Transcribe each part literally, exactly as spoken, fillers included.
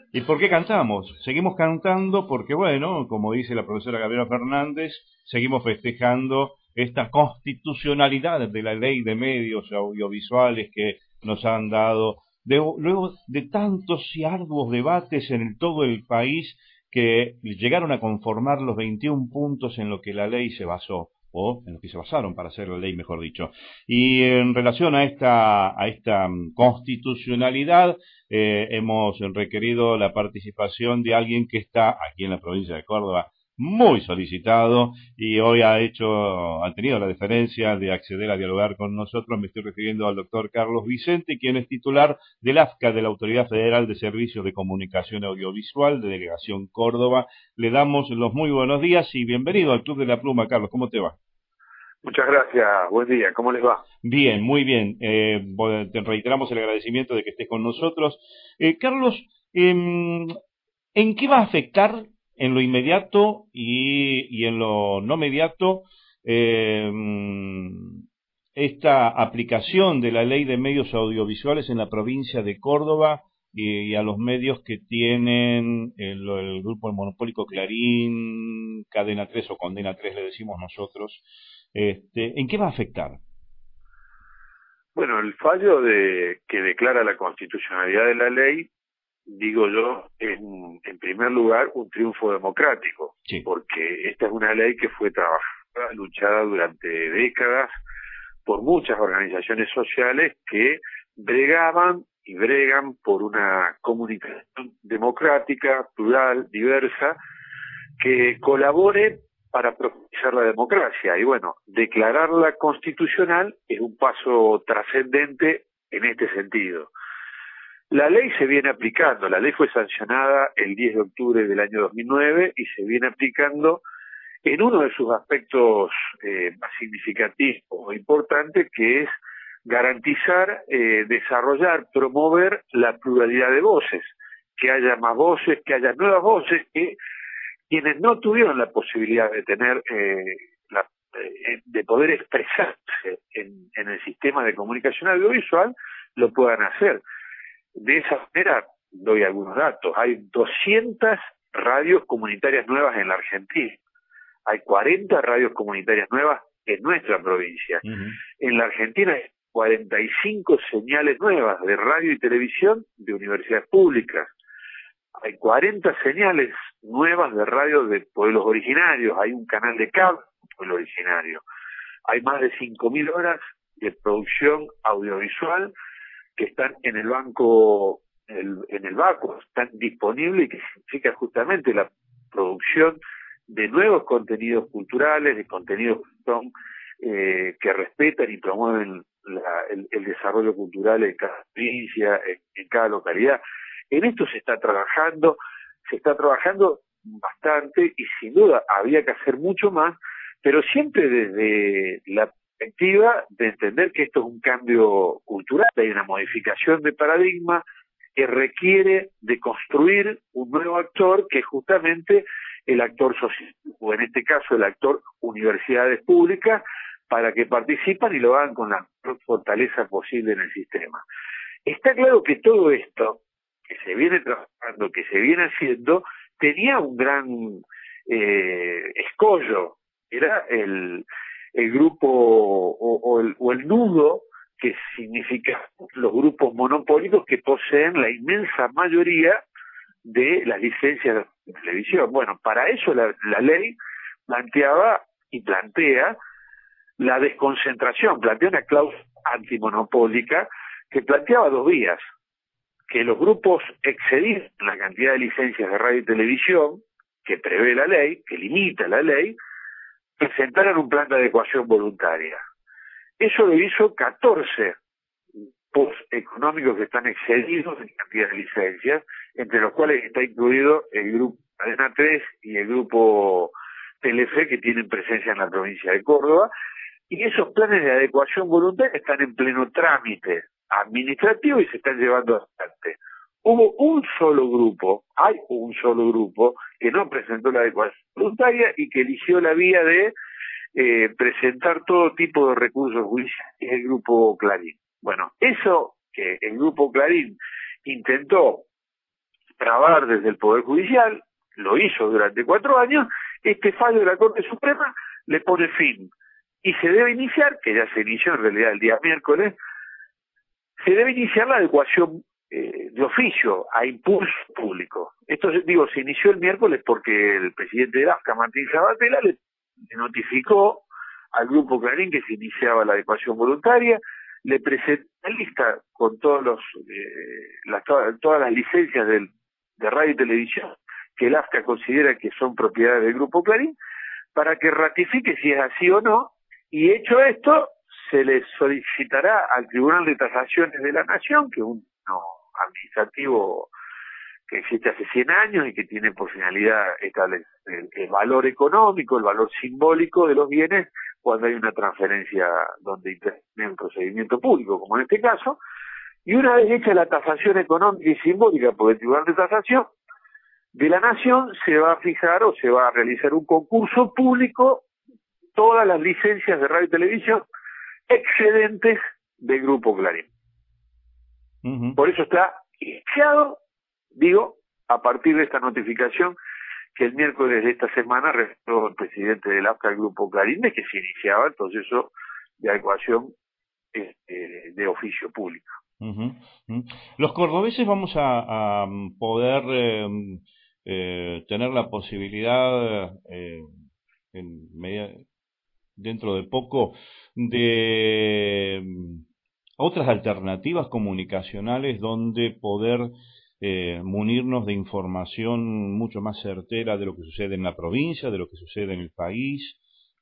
¿Y por qué cantamos? Seguimos cantando porque, bueno, como dice la profesora Gabriela Fernández, seguimos festejando esta constitucionalidad de la ley de medios audiovisuales que nos han dado, de, luego de tantos y arduos debates en el, todo el país que llegaron a conformar los veintiún puntos en los que la ley se basó, o en los que se basaron para hacer la ley, mejor dicho. Y en relación a esta, a esta constitucionalidad, eh, hemos requerido la participación de alguien que está aquí en la provincia de Córdoba muy solicitado y hoy ha hecho, ha tenido la deferencia de acceder a dialogar con nosotros. Me estoy refiriendo al doctor Carlos Vicente, quien es titular del A F C A, de la Autoridad Federal de Servicios de Comunicación Audiovisual, de Delegación Córdoba. Le damos los muy buenos días y bienvenido al Club de la Pluma. Carlos, ¿cómo te va? Muchas gracias, buen día, ¿cómo les va? Bien, muy bien. Eh, te reiteramos el agradecimiento de que estés con nosotros. Eh, Carlos, eh, ¿en qué va a afectar en lo inmediato y, y en lo no mediato eh, esta aplicación de la ley de medios audiovisuales en la provincia de Córdoba y, y a los medios que tienen el, el grupo monopólico Clarín, Cadena tres o Condena tres le decimos nosotros? Este, ¿en qué va a afectar? Bueno, el fallo de que declara la constitucionalidad de la ley, digo yo, en, en primer lugar, un triunfo democrático, Sí. Porque esta es una ley que fue trabajada, luchada durante décadas por muchas organizaciones sociales que bregaban y bregan por una comunicación democrática, plural, diversa, que colabore para profundizar la democracia. Y bueno, declararla constitucional es un paso trascendente en este sentido. La ley se viene aplicando, la ley fue sancionada el diez de octubre del año dos mil nueve y se viene aplicando en uno de sus aspectos eh, más significativos o importantes, que es garantizar, eh, desarrollar, promover la pluralidad de voces, que haya más voces, que haya nuevas voces, que quienes no tuvieron la posibilidad de tener, eh, la, eh, de poder expresarse en, en el sistema de comunicación audiovisual, lo puedan hacer. De esa manera, doy algunos datos, hay doscientas radios comunitarias nuevas en la Argentina, hay cuarenta radios comunitarias nuevas en nuestra provincia. Uh-huh. En la Argentina hay cuarenta y cinco señales nuevas de radio y televisión de universidades públicas. Hay cuarenta señales nuevas de radio de pueblos originarios, hay un canal de cable de pueblo originario, hay más de cinco mil horas de producción audiovisual que están en el banco, el, en el banco, están disponibles, y que significa justamente la producción de nuevos contenidos culturales, de contenidos que, son, eh, que respetan y promueven la, el, el desarrollo cultural en cada provincia, en, en cada localidad. En esto se está trabajando, se está trabajando bastante y sin duda había que hacer mucho más, pero siempre desde la perspectiva de entender que esto es un cambio cultural, hay una modificación de paradigma que requiere de construir un nuevo actor, que es justamente el actor social, o en este caso el actor universidades públicas, para que participan y lo hagan con la fortaleza posible en el sistema. Está claro que todo esto que se viene trabajando, que se viene haciendo, tenía un gran eh, escollo, era el, el grupo o, o, el, o el nudo que significa los grupos monopólicos que poseen la inmensa mayoría de las licencias de televisión. Bueno, para eso la, la ley planteaba y plantea la desconcentración, plantea una cláusula antimonopólica que planteaba dos vías: que los grupos excedían la cantidad de licencias de radio y televisión que prevé la ley, que limita la ley, presentaran un plan de adecuación voluntaria. Eso lo hizo catorce grupos económicos que están excedidos en cantidad de licencias, entre los cuales está incluido el grupo Cadena tres y el grupo Telefe, que tienen presencia en la provincia de Córdoba, y esos planes de adecuación voluntaria están en pleno trámite administrativo y se están llevando adelante. Hubo un solo grupo, hay un solo grupo que no presentó la adecuación voluntaria y que eligió la vía de eh, presentar todo tipo de recursos judiciales, es el grupo Clarín. Bueno, eso que el grupo Clarín intentó destrabar desde el Poder Judicial, lo hizo durante cuatro años, este fallo de la Corte Suprema le pone fin. Y se debe iniciar, que ya se inició en realidad el día miércoles, se debe iniciar la adecuación eh, de oficio a impulso público. Esto, digo, se inició el miércoles porque el presidente de AFCA, Martín Sabatella, le notificó al Grupo Clarín que se iniciaba la adecuación voluntaria, le presentó una lista con todos los eh, las, todas las licencias del, de radio y televisión que el AFCA considera que son propiedades del Grupo Clarín, para que ratifique si es así o no, y hecho esto, se le solicitará al Tribunal de Tasaciones de la Nación, que es un no, administrativo que existe hace cien años y que tiene por finalidad establecer el, el valor económico, el valor simbólico de los bienes cuando hay una transferencia donde interviene un procedimiento público, como en este caso, y una vez hecha la tasación económica y simbólica por el Tribunal de Tasación de la Nación, se va a fijar o se va a realizar un concurso público, todas las licencias de radio y televisión excedentes del Grupo Clarín. Uh-huh. Por eso está iniciado, digo, a partir de esta notificación que el miércoles de esta semana reveló el presidente del AFCA, el Grupo Clarín, de que se iniciaba el proceso de adecuación eh, eh, de oficio público. Uh-huh. Uh-huh. Los cordobeses vamos a, a poder eh, eh, tener la posibilidad eh, en media, dentro de poco de otras alternativas comunicacionales donde poder eh, munirnos de información mucho más certera de lo que sucede en la provincia, de lo que sucede en el país.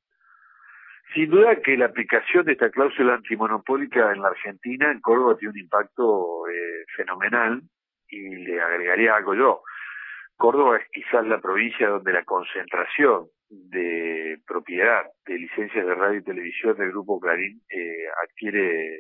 Sin duda que la aplicación de esta cláusula antimonopólica en la Argentina, en Córdoba, tiene un impacto eh, fenomenal, y le agregaría algo yo. Córdoba es quizás la provincia donde la concentración de propiedad de licencias de radio y televisión del Grupo Clarín eh, adquiere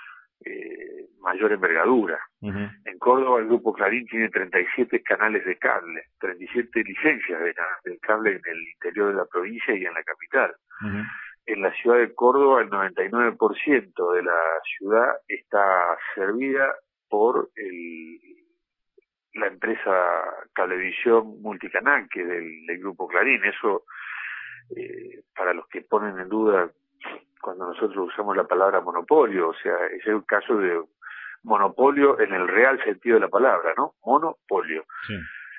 eh, mayor envergadura. Uh-huh. En Córdoba el Grupo Clarín tiene treinta y siete canales de cable, treinta y siete licencias de, de cable en el interior de la provincia y en la capital. Uh-huh. En la ciudad de Córdoba el noventa y nueve por ciento de la ciudad está servida por el, la empresa Cablevisión Multicanal, que es del, del Grupo Clarín. Eso, eh, para los que ponen en duda cuando nosotros usamos la palabra monopolio, o sea, ese es el caso de monopolio en el real sentido de la palabra, ¿no? Monopolio. Sí.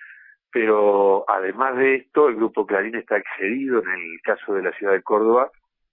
Pero además de esto, el Grupo Clarín está excedido en el caso de la ciudad de Córdoba.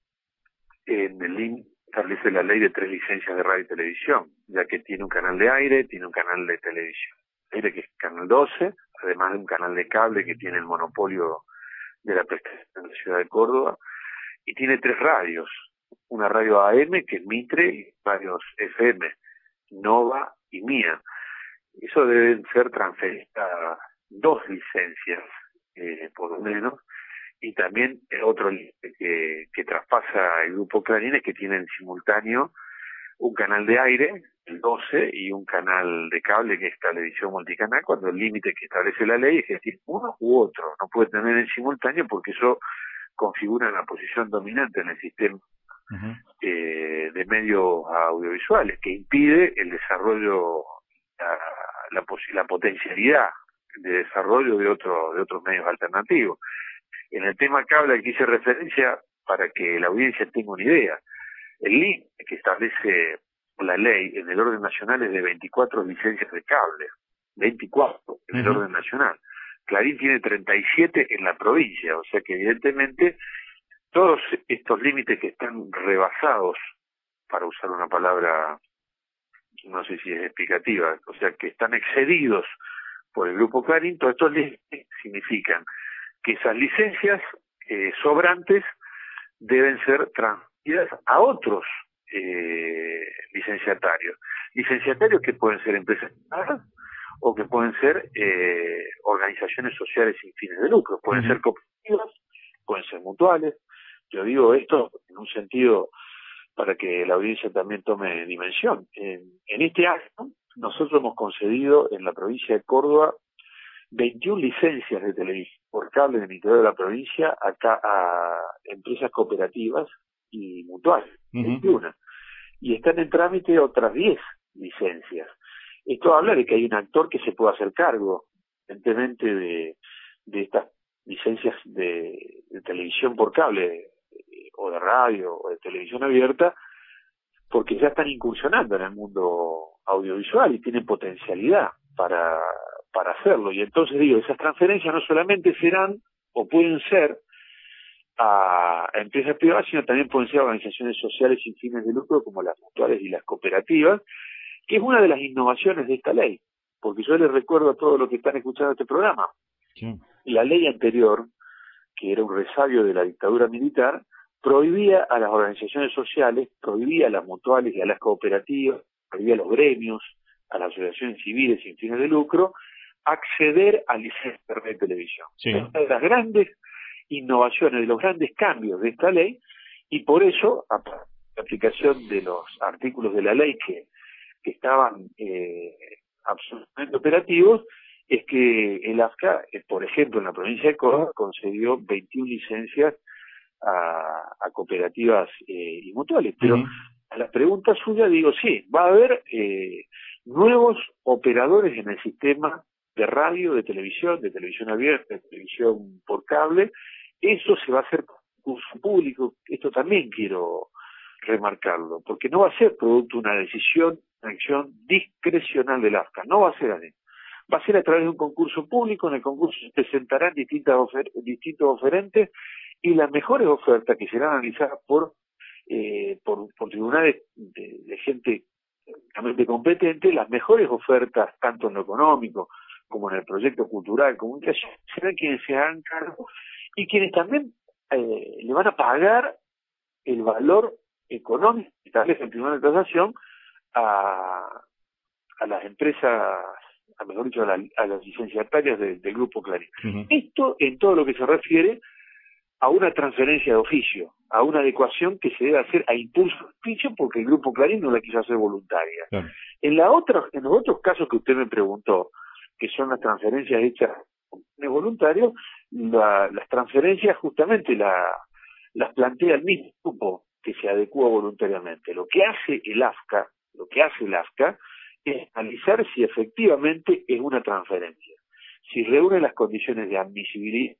En el límite establece la ley de tres licencias de radio y televisión, ya que tiene un canal de aire, tiene un canal de televisión, aire que es Canal doce, además de un canal de cable que tiene el monopolio de la prestación en la ciudad de Córdoba, y tiene tres radios, una radio A M que es Mitre y radios F M, Nova y Mía. Eso deben ser transferidas dos licencias, eh, por lo menos, y también el otro que, que traspasa el Grupo Clarín es que tiene en simultáneo un canal de aire, el doce, y un canal de cable que es Cablevisión Multicanal, cuando el límite que establece la ley es que tiene uno u otro, no puede tener en simultáneo porque eso configura la posición dominante en el sistema uh-huh. eh, de medios audiovisuales, que impide el desarrollo, la, la, la potencialidad de desarrollo de, otro, de otros medios alternativos. En el tema cable al que hice referencia, para que la audiencia tenga una idea, el límite que establece la ley en el orden nacional es de veinticuatro licencias de cable, veinticuatro en el uh-huh. orden nacional. Clarín tiene treinta y siete en la provincia, o sea que evidentemente todos estos límites que están rebasados, para usar una palabra, no sé si es explicativa, o sea que están excedidos por el Grupo Clarín, todos estos límites significan que esas licencias eh, sobrantes deben ser transferidas a otros eh, licenciatarios. Licenciatarios que pueden ser empresas privadas o que pueden ser eh, organizaciones sociales sin fines de lucro, pueden uh-huh. ser cooperativas, pueden ser mutuales. Yo digo esto en un sentido para que la audiencia también tome dimensión. En, en este año nosotros hemos concedido en la provincia de Córdoba veintiuna licencias de televisión por cable en el interior de la provincia acá a empresas cooperativas y mutuales, uh-huh. veintiuna. Y están en trámite otras diez licencias. esto habla de que hay un actor que se puede hacer cargo, evidentemente, de, de estas licencias de, de televisión por cable, eh, o de radio, o de televisión abierta, porque ya están incursionando en el mundo audiovisual y tienen potencialidad para, para hacerlo. Y entonces digo, esas transferencias no solamente serán o pueden ser a, a empresas privadas, sino también pueden ser a organizaciones sociales sin fines de lucro como las mutuales y las cooperativas, que es una de las innovaciones de esta ley. Porque yo les recuerdo a todos los que están escuchando este programa, Sí. la ley anterior, que era un resabio de la dictadura militar, prohibía a las organizaciones sociales, prohibía a las mutuales y a las cooperativas, prohibía a los gremios, a las asociaciones civiles sin fines de lucro, acceder a licencias de radio y televisión. Sí. Es una de las grandes innovaciones, de los grandes cambios de esta ley, y por eso, a la aplicación de los artículos de la ley que, que estaban eh, absolutamente operativos, es que el A F C A, eh, por ejemplo, en la provincia de Córdoba, concedió veintiuna licencias a, a cooperativas eh, y mutuales. Pero Uh-huh. a la pregunta suya digo, sí, va a haber eh, nuevos operadores en el sistema de radio, de televisión, de televisión abierta, de televisión por cable. Eso se va a hacer por concurso público. Esto también quiero remarcarlo, porque no va a ser producto de una decisión, una acción discrecional del A F C A, no va a ser así. Va a ser a través de un concurso público. En el concurso se presentarán distintas ofer distintos oferentes, y las mejores ofertas, que serán analizadas por eh, por, por tribunales de, de gente realmente competente, las mejores ofertas, tanto en lo económico como en el proyecto cultural, comunicación, serán quienes se hagan cargo y quienes también eh, le van a pagar el valor económico que establece el Tribunal de Tasación a, a las empresas, a mejor dicho, a, la, a las licenciatarias de, del Grupo Clarín. Uh-huh. Esto en todo lo que se refiere a una transferencia de oficio, a una adecuación que se debe hacer a impulso de oficio, porque el Grupo Clarín no la quiso hacer voluntaria. Claro. En la otra, en los otros casos que usted me preguntó, que son las transferencias hechas de voluntario, la, las transferencias justamente la, las plantea el mismo grupo que se adecúa voluntariamente. Lo que hace el A F C A, lo que hace el A F C A es analizar si efectivamente es una transferencia, si reúne las condiciones de admisibilidad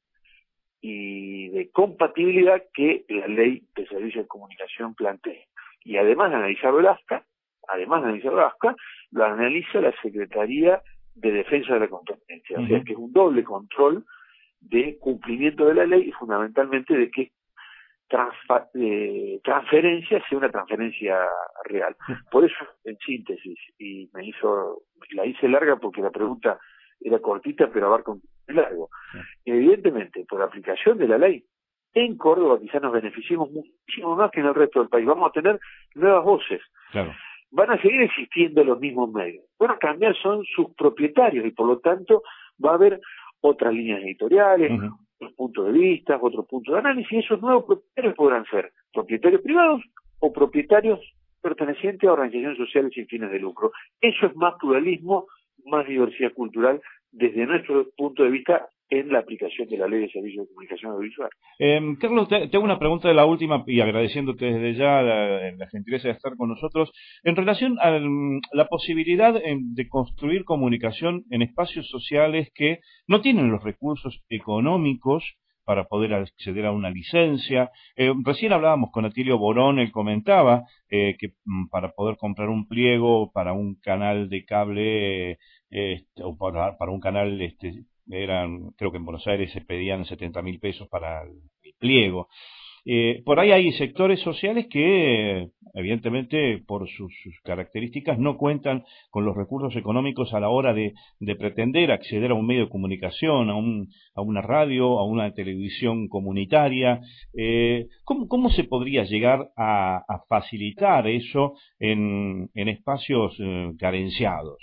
y de compatibilidad que la ley de servicios de comunicación plantea. Y además de analizarlo el A F C A, además de analizarlo el A F C A, lo analiza la Secretaría de Defensa de la Competencia. Uh-huh. O sea que es un doble control de cumplimiento de la ley y fundamentalmente de que transfa eh, transferencia sea una transferencia real. Por eso, en síntesis, y me hizo, la hice larga porque la pregunta era cortita, pero abarca un largo. Sí. Evidentemente, por aplicación de la ley, en Córdoba quizás nos beneficiemos muchísimo más que en el resto del país. Vamos a tener nuevas voces. Claro. Van a seguir existiendo los mismos medios. Van a cambiar, son sus propietarios, y por lo tanto va a haber otras líneas editoriales, uh-huh. otros puntos de vista, otros puntos de análisis, y esos nuevos propietarios podrán ser propietarios privados o propietarios pertenecientes a organizaciones sociales sin fines de lucro. Eso es más pluralismo, más diversidad cultural desde nuestro punto de vista en la aplicación de la Ley de Servicios de Comunicación Audiovisual. Eh, Carlos, te, te hago una pregunta de la última y agradeciéndote desde ya la, la gentileza de estar con nosotros en relación a la posibilidad de construir comunicación en espacios sociales que no tienen los recursos económicos para poder acceder a una licencia. Eh, recién hablábamos con Atilio Borón, él comentaba eh, que mm, para poder comprar un pliego para un canal de cable eh, este, o para, para un canal, este, eran, creo que en Buenos Aires se pedían setenta mil pesos para el, el pliego. Eh, por ahí hay sectores sociales que, evidentemente, por sus, sus características, no cuentan con los recursos económicos a la hora de, de pretender acceder a un medio de comunicación, a, un, a una radio, a una televisión comunitaria. Eh, ¿cómo, ¿Cómo se podría llegar a, a facilitar eso en, en espacios eh, carenciados?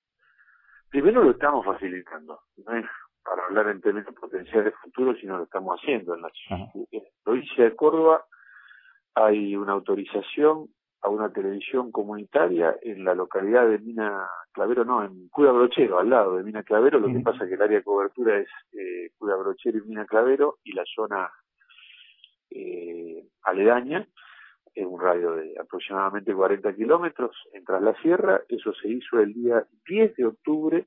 Primero lo estamos facilitando, no es para hablar en términos potenciales futuros, sino lo estamos haciendo. En la, en la provincia de Córdoba hay una autorización a una televisión comunitaria en la localidad de Mina Clavero, no, en Cuida Brochero, al lado de Mina Clavero. Lo uh-huh. que pasa es que el área de cobertura es eh, Cuida Brochero y Mina Clavero, y la zona eh, aledaña es un radio de aproximadamente cuarenta kilómetros en Tras la Sierra. Eso se hizo el día diez de octubre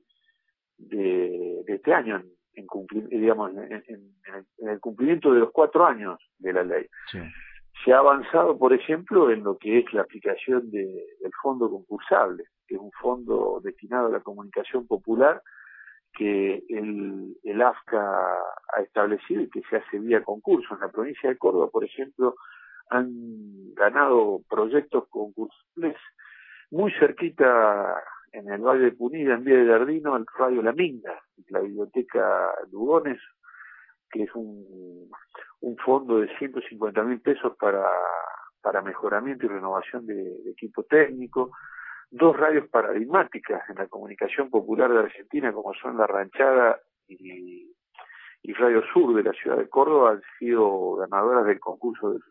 de, de este año, en, en, cumpli, digamos, en, en, en, el, en el cumplimiento de los cuatro años de la ley. Sí. Se ha avanzado, por ejemplo, en lo que es la aplicación de, del fondo concursable, que es un fondo destinado a la comunicación popular que el, el A F C A ha establecido y que se hace vía concurso. En la provincia de Córdoba, por ejemplo, han ganado proyectos concursables muy cerquita en el Valle de Punilla, en Vía de Jardino, el Radio La Minga, la Biblioteca Lugones, que es un, un fondo de ciento cincuenta mil pesos para, para mejoramiento y renovación de, de equipo técnico. Dos radios paradigmáticas en la comunicación popular de Argentina, como son La Ranchada y, y Radio Sur de la ciudad de Córdoba, han sido ganadoras del concurso de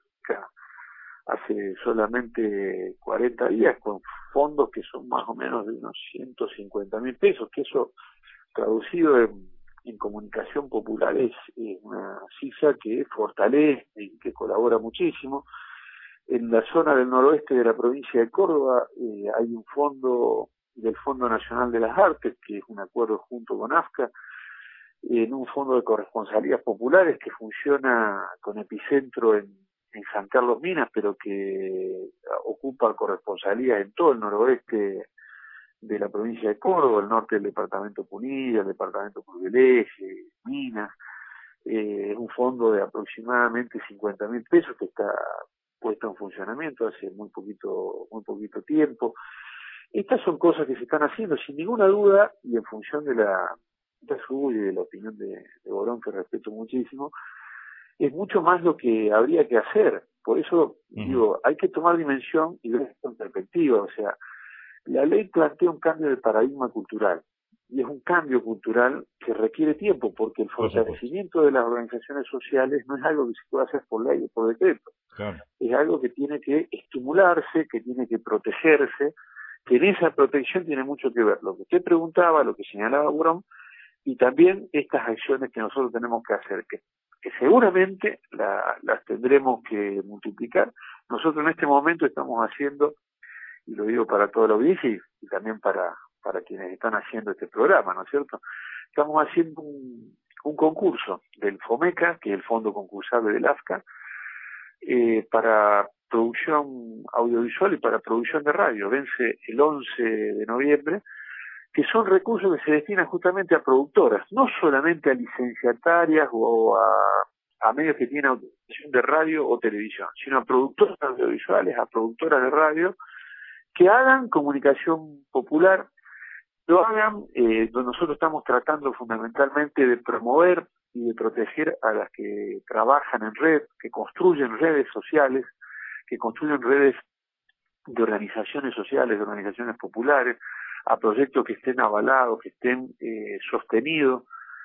hace solamente cuarenta días, con fondos que son más o menos de unos ciento cincuenta mil pesos, que eso traducido en, en comunicación popular es, es una cifra que fortalece y que colabora muchísimo. En la zona del noroeste de la provincia de Córdoba eh, hay un fondo del Fondo Nacional de las Artes, que es un acuerdo junto con A F C A, en un fondo de corresponsalías populares que funciona con epicentro en, en San Carlos Minas, pero que ocupa corresponsalías en todo el noroeste de la provincia de Córdoba, el norte del departamento Punilla, el departamento Curveleje, Minas. Es eh, un fondo de aproximadamente cincuenta mil pesos que está puesto en funcionamiento hace muy poquito muy poquito tiempo. Estas son cosas que se están haciendo sin ninguna duda, y en función de la de su y de la opinión de, de Borón, que respeto muchísimo, es mucho más lo que habría que hacer. Por eso uh-huh. digo, hay que tomar dimensión y ver esto en perspectiva. O sea, la ley plantea un cambio de paradigma cultural, y es un cambio cultural que requiere tiempo, porque el fortalecimiento de las organizaciones sociales no es algo que se puede hacer por ley o por decreto. Claro. Es algo que tiene que estimularse, que tiene que protegerse, que en esa protección tiene mucho que ver lo que usted preguntaba, lo que señalaba Borón, y también estas acciones que nosotros tenemos que hacer, que, que seguramente la, las tendremos que multiplicar. Nosotros en este momento estamos haciendo, y lo digo para toda la audiencia y, y también para, para quienes están haciendo este programa, ¿no es cierto? Estamos haciendo un, un concurso del FOMECA, que es el Fondo Concursable del A F C A, eh, para producción audiovisual y para producción de radio. Vence el once de noviembre, que son recursos que se destinan justamente a productoras, no solamente a licenciatarias o a, a medios que tienen autorización de radio o televisión, sino a productoras audiovisuales, a productoras de radio, que hagan comunicación popular, lo hagan, eh, nosotros estamos tratando fundamentalmente de promover y de proteger a las que trabajan en red, que construyen redes sociales, que construyen redes de organizaciones sociales, de organizaciones populares, a proyectos que estén avalados, que estén eh, sostenidos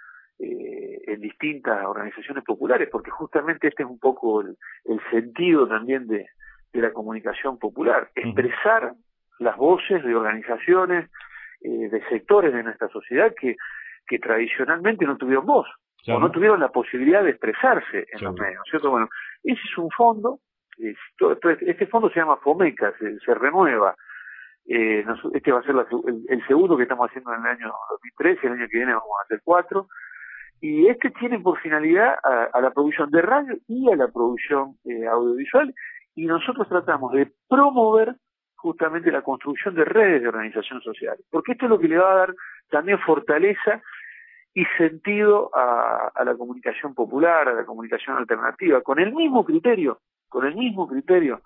eh, en distintas organizaciones populares, porque justamente este es un poco el, el sentido también de, de la comunicación popular, expresar las voces de organizaciones, eh, de sectores de nuestra sociedad que, que tradicionalmente no tuvieron voz, claro, o no tuvieron la posibilidad de expresarse en claro. los medios, ¿cierto? Bueno, ese es un fondo, eh, este fondo se llama FOMECA, se, se renueva. Eh, este va a ser la, el, el segundo que estamos haciendo en el año dos mil trece, el año que viene vamos a hacer cuatro, y este tiene por finalidad a, a la producción de radio y a la producción eh, audiovisual, y nosotros tratamos de promover justamente la construcción de redes de organización social, porque esto es lo que le va a dar también fortaleza y sentido a, a la comunicación popular, a la comunicación alternativa, con el mismo criterio, con el mismo criterio.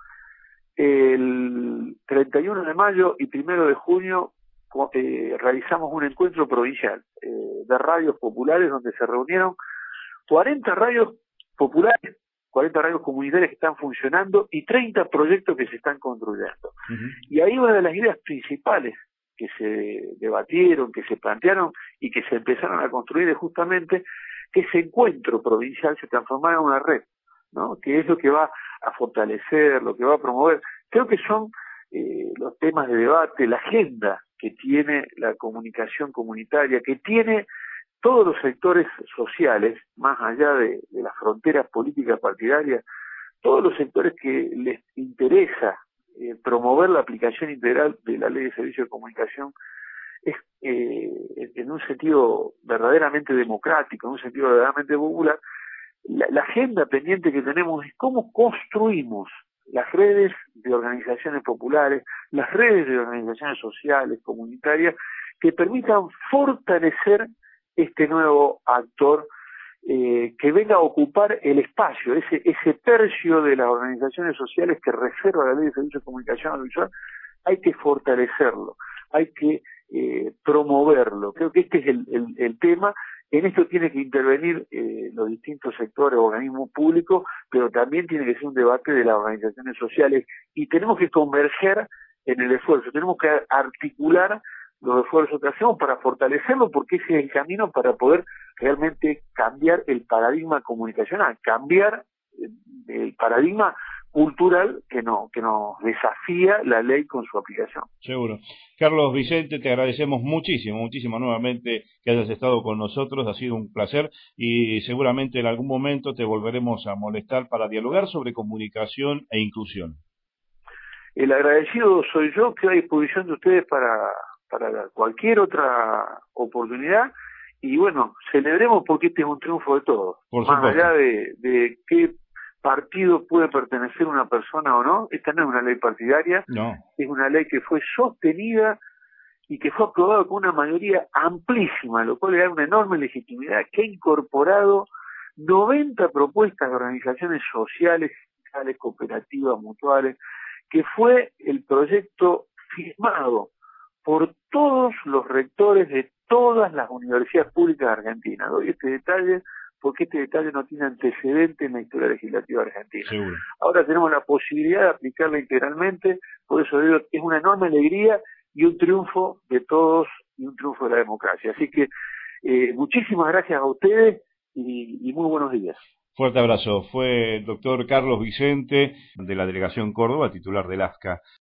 El treinta y uno de mayo y primero de junio eh, realizamos un encuentro provincial eh, de radios populares donde se reunieron cuarenta radios populares, cuarenta radios comunitarias que están funcionando y treinta proyectos que se están construyendo. Uh-huh. Y ahí una de las ideas principales que se debatieron, que se plantearon y que se empezaron a construir es justamente que ese encuentro provincial se transformara en una red, ¿no? Que es lo que va a fortalecer, lo que va a promover. Creo que son eh, los temas de debate, la agenda que tiene la comunicación comunitaria, que tiene todos los sectores sociales, más allá de, de las fronteras políticas partidarias, todos los sectores que les interesa eh, promover la aplicación integral de la Ley de Servicios de Comunicación es eh, en un sentido verdaderamente democrático, en un sentido verdaderamente popular. La, la agenda pendiente que tenemos es cómo construimos las redes de organizaciones populares, las redes de organizaciones sociales, comunitarias, que permitan fortalecer este nuevo actor eh, que venga a ocupar el espacio, ese, ese tercio de las organizaciones sociales que reserva la Ley de Servicios de Comunicación Audiovisual. Hay que fortalecerlo, hay que eh, promoverlo. Creo que este es el, el, el tema. En esto tiene que intervenir eh, los distintos sectores, organismos públicos, pero también tiene que ser un debate de las organizaciones sociales y tenemos que converger en el esfuerzo, tenemos que articular los esfuerzos que hacemos para fortalecerlo, porque ese es el camino para poder realmente cambiar el paradigma comunicacional, cambiar el paradigma cultural que no que nos desafía la ley con su aplicación. Seguro. Carlos Vicente, te agradecemos muchísimo, muchísimo nuevamente que hayas estado con nosotros, ha sido un placer y seguramente en algún momento te volveremos a molestar para dialogar sobre comunicación e inclusión. El agradecido soy yo, quedo a disposición de ustedes para, para cualquier otra oportunidad y bueno, celebremos porque este es un triunfo de todos. Por Más supuesto. allá de, de qué partido puede pertenecer una persona o no, esta no es una ley partidaria, no. Es una ley que fue sostenida y que fue aprobada con una mayoría amplísima, lo cual le da una enorme legitimidad, que ha incorporado noventa propuestas de organizaciones sociales, sindicales, cooperativas, mutuales, que fue el proyecto firmado por todos los rectores de todas las universidades públicas de Argentina. Doy este detalle porque este detalle no tiene antecedente en la historia legislativa argentina. Seguro. Ahora tenemos la posibilidad de aplicarla integralmente, por eso digo que es una enorme alegría y un triunfo de todos y un triunfo de la democracia. Así que eh, muchísimas gracias a ustedes y, y muy buenos días. Fuerte abrazo. Fue el doctor Carlos Vicente, de la Delegación Córdoba, titular del ASCA.